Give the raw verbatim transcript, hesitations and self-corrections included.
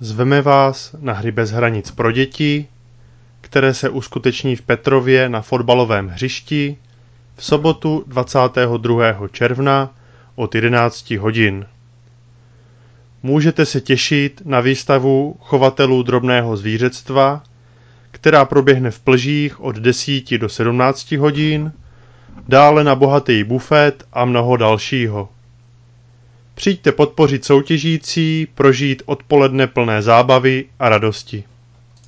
Zveme vás na hry bez hranic pro děti, které se uskuteční v Petrově na fotbalovém hřišti v sobotu dvacátého druhého června od jedenácti hodin. Můžete se těšit na výstavu chovatelů drobného zvířectva, která proběhne v Plžích od deseti do sedmnácti hodin, dále na bohatý bufet a mnoho dalšího. Přijďte podpořit soutěžící, prožít odpoledne plné zábavy a radosti.